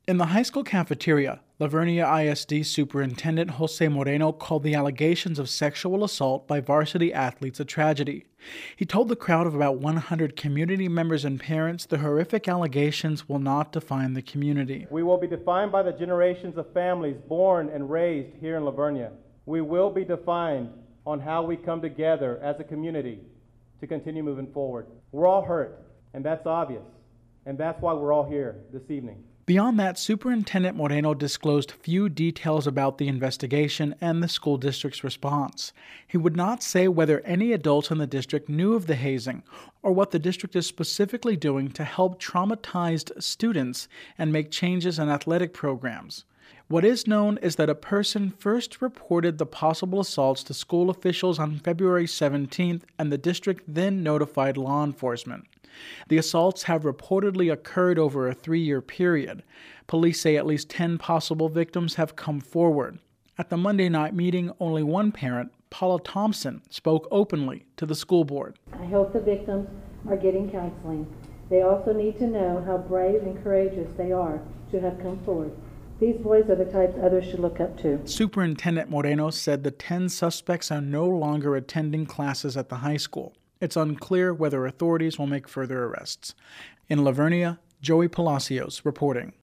In the high school cafeteria, Lavernia ISD Superintendent Jose Moreno called the allegations of sexual assault by varsity athletes a tragedy. He told the crowd of about 100 community members and parents the horrific allegations will not define the community. We will be defined by the generations of families born and raised here in Lavernia. We will be defined on how we come together as a community to continue moving forward. We're all hurt, and that's obvious, and that's why we're all here this evening. Beyond that, Superintendent Moreno disclosed few details about the investigation and the school district's response. He would not say whether any adults in the district knew of the hazing or what the district is specifically doing to help traumatized students and make changes in athletic programs. What is known is that a person first reported the possible assaults to school officials on February 17th, and the district then notified law enforcement. The assaults have reportedly occurred over a 3-year period. Police say at least 10 possible victims have come forward. At the Monday night meeting, only one parent, Paula Thompson, spoke openly to the school board. I hope the victims are getting counseling. They also need to know how brave and courageous they are to have come forward. These boys are the types others should look up to. Superintendent Moreno said the 10 suspects are no longer attending classes at the high school. It's unclear whether authorities will make further arrests. In Lavernia, Joey Palacios reporting.